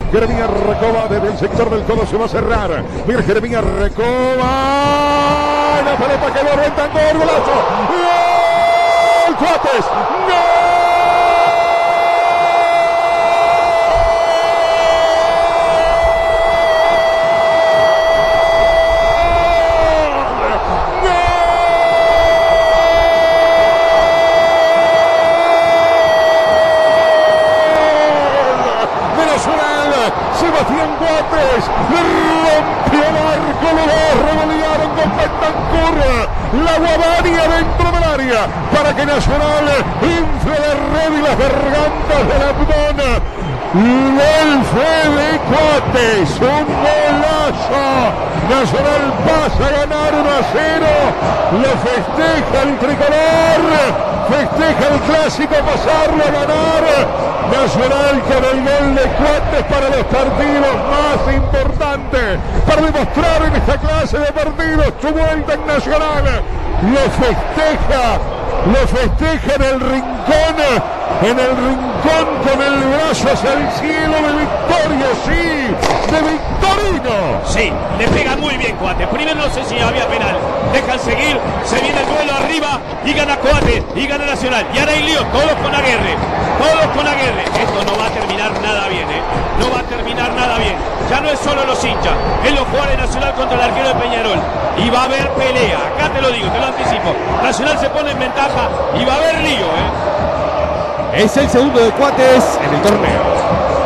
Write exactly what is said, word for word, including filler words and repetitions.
Jeremías Recoba desde el sector del codo se va a cerrar. Mira Jeremías Recoba. La pelota quedó rectangular. Golazo. ¡Gol! ¡Cuates! ¡Gol! Sebastián Cuates le rompió el arco, los dos revolearon con Bentancur, la guadaña dentro del área para que Nacional infle la red y las gargantas del abdón. Gol fue de Cuates, un golazo. Nacional pasa a ganar uno a cero, lo festeja el tricolor, festeja el clásico, pasarlo a ganar. Nacional con el gol de Cuates para los partidos más importantes, para demostrar en esta clase de partidos su vuelta en Nacional. Lo festeja, lo festeja en el rincón, en el rincón con el brazo hacia el cielo de Victoria, sí, de Victorino. Sí, le pega muy bien Cuates. Primero no sé si había penal, dejan seguir, se viene el duelo arriba y gana Cuates y gana Nacional. Y ahora hay lío, todos con Aguerre, todos con Aguerre. Esto no va a terminar nada bien, ¿eh? No va a terminar nada bien. Ya no es solo los hinchas, es los jugadores de Nacional contra el arquero de Peñarol. Y va a haber pelea, acá te lo digo, te lo anticipo. Nacional se pone en ventaja y va a haber lío, ¿eh? Es el segundo de Cuates en el torneo.